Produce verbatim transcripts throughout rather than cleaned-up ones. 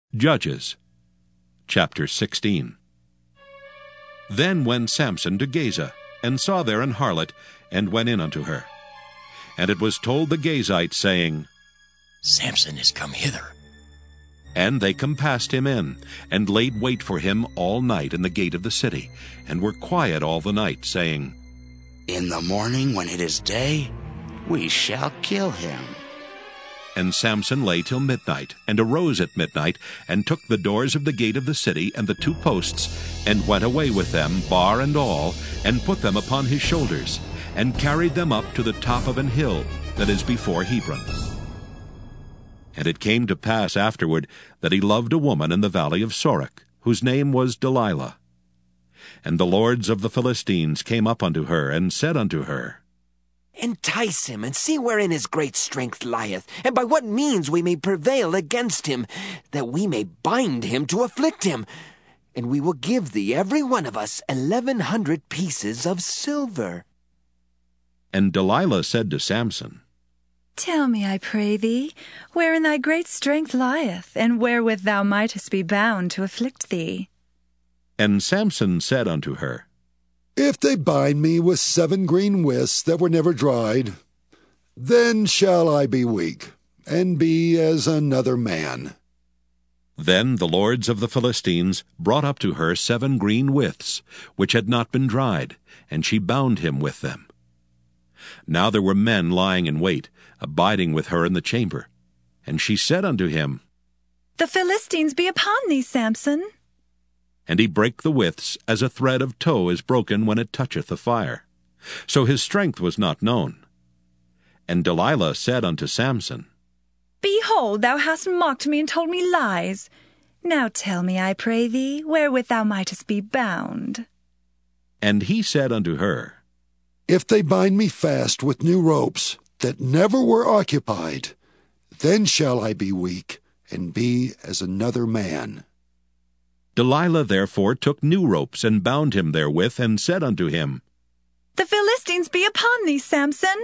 Judges chapter sixteen. Then went Samson to Gaza, and saw there an harlot, and went in unto her. And it was told the Gazites, saying, Samson is come hither. And they compassed him in, and laid wait for him all night in the gate of the city, and were quiet all the night, saying, In the morning, when it is day, we shall kill him. And Samson lay till midnight, and arose at midnight, and took the doors of the gate of the city and the two posts, and went away with them, bar and all, and put them upon his shoulders, and carried them up to the top of an hill that is before Hebron. And it came to pass afterward that he loved a woman in the valley of Sorek, whose name was Delilah. And the lords of the Philistines came up unto her, and said unto her, Entice him, and see wherein his great strength lieth, and by what means we may prevail against him, that we may bind him to afflict him. And we will give thee every one of us eleven hundred pieces of silver. And Delilah said to Samson, Tell me, I pray thee, wherein thy great strength lieth, and wherewith thou mightest be bound to afflict thee. And Samson said unto her, If they bind me with seven green withs that were never dried, then shall I be weak, and be as another man. Then the lords of the Philistines brought up to her seven green withs, which had not been dried, and she bound him with them. Now there were men lying in wait, abiding with her in the chamber. And she said unto him, The Philistines be upon thee, Samson. And he brake the withs, as a thread of tow is broken when it toucheth the fire. So his strength was not known. And Delilah said unto Samson, Behold, thou hast mocked me and told me lies. Now tell me, I pray thee, wherewith thou mightest be bound. And he said unto her, If they bind me fast with new ropes that never were occupied, then shall I be weak, and be as another man. Delilah therefore took new ropes, and bound him therewith, and said unto him, The Philistines be upon thee, Samson.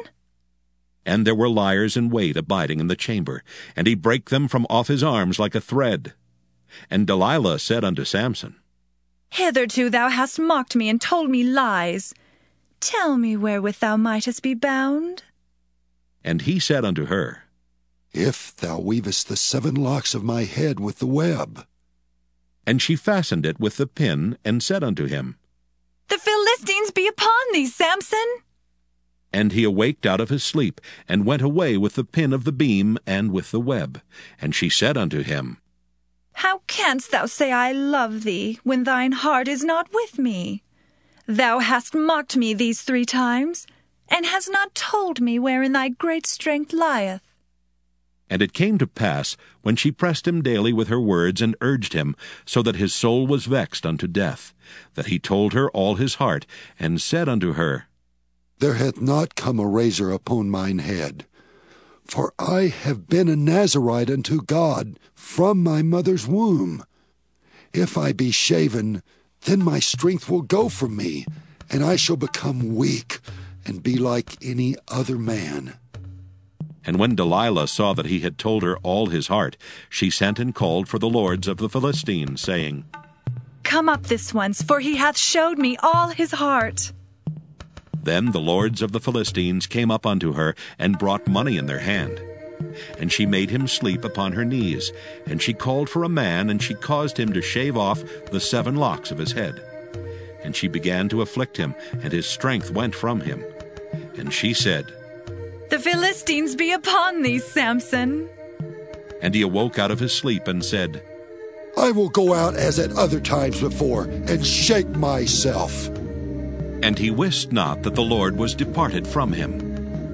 And there were liers in wait abiding in the chamber, and he brake them from off his arms like a thread. And Delilah said unto Samson, Hitherto thou hast mocked me and told me lies. Tell me wherewith thou mightest be bound. And he said unto her, If thou weavest the seven locks of my head with the web. And she fastened it with the pin, and said unto him, The Philistines be upon thee, Samson. And he awaked out of his sleep, and went away with the pin of the beam, and with the web. And she said unto him, How canst thou say I love thee, when thine heart is not with me? Thou hast mocked me these three times, and hast not told me wherein thy great strength lieth. And it came to pass, when she pressed him daily with her words, and urged him, so that his soul was vexed unto death, that he told her all his heart, and said unto her, There hath not come a razor upon mine head, for I have been a Nazarite unto God from my mother's womb. If I be shaven, then my strength will go from me, and I shall become weak, and be like any other man. And when Delilah saw that he had told her all his heart, she sent and called for the lords of the Philistines, saying, Come up this once, for he hath showed me all his heart. Then the lords of the Philistines came up unto her, and brought money in their hand. And she made him sleep upon her knees, and she called for a man, and she caused him to shave off the seven locks of his head. And she began to afflict him, and his strength went from him. And she said, The Philistines be upon thee, Samson. And he awoke out of his sleep, and said, I will go out as at other times before, and shake myself. And he wist not that the Lord was departed from him.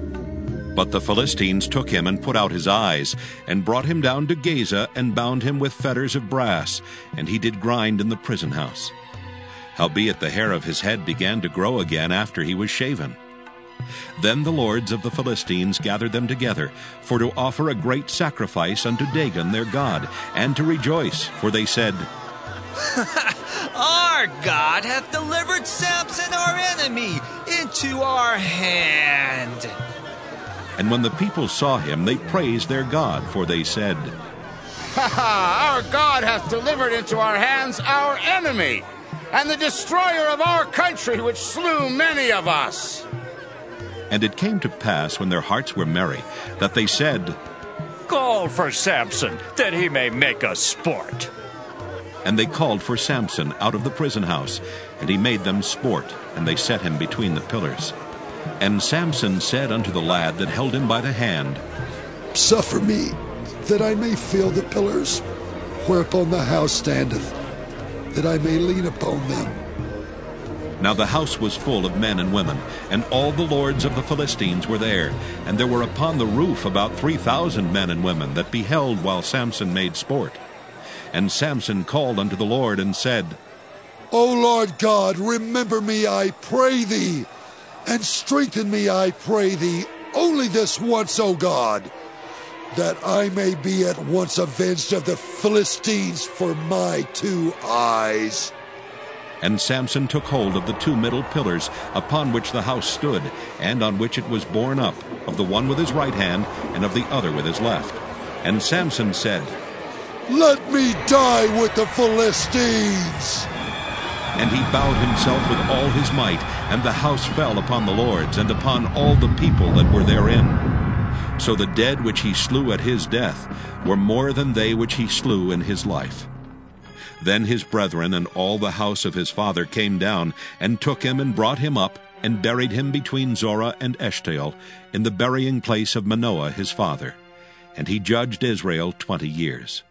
But the Philistines took him, and put out his eyes, and brought him down to Gaza, and bound him with fetters of brass, and he did grind in the prison house. Howbeit the hair of his head began to grow again after he was shaven. Then the lords of the Philistines gathered them together, for to offer a great sacrifice unto Dagon their god, and to rejoice, for they said, Our God hath delivered Samson our enemy into our hand. And when the people saw him, they praised their God, for they said, Ha ha! Our God hath delivered into our hands our enemy, and the destroyer of our country, which slew many of us. And it came to pass, when their hearts were merry, that they said, Call for Samson, that he may make us sport. And they called for Samson out of the prison house, and he made them sport, and they set him between the pillars. And Samson said unto the lad that held him by the hand, Suffer me, that I may feel the pillars whereupon the house standeth, that I may lean upon them. Now the house was full of men and women, and all the lords of the Philistines were there. And there were upon the roof about three thousand men and women that beheld while Samson made sport. And Samson called unto the Lord and said, O Lord God, remember me, I pray thee, and strengthen me, I pray thee, only this once, O God, that I may be at once avenged of the Philistines for my two eyes. And Samson took hold of the two middle pillars upon which the house stood, and on which it was borne up, of the one with his right hand, and of the other with his left. And Samson said, Let me die with the Philistines. And he bowed himself with all his might, and the house fell upon the lords, and upon all the people that were therein. So the dead which he slew at his death were more than they which he slew in his life. Then his brethren and all the house of his father came down, and took him, and brought him up, and buried him between Zorah and Eshtaol, in the burying place of Manoah his father. And he judged Israel twenty years.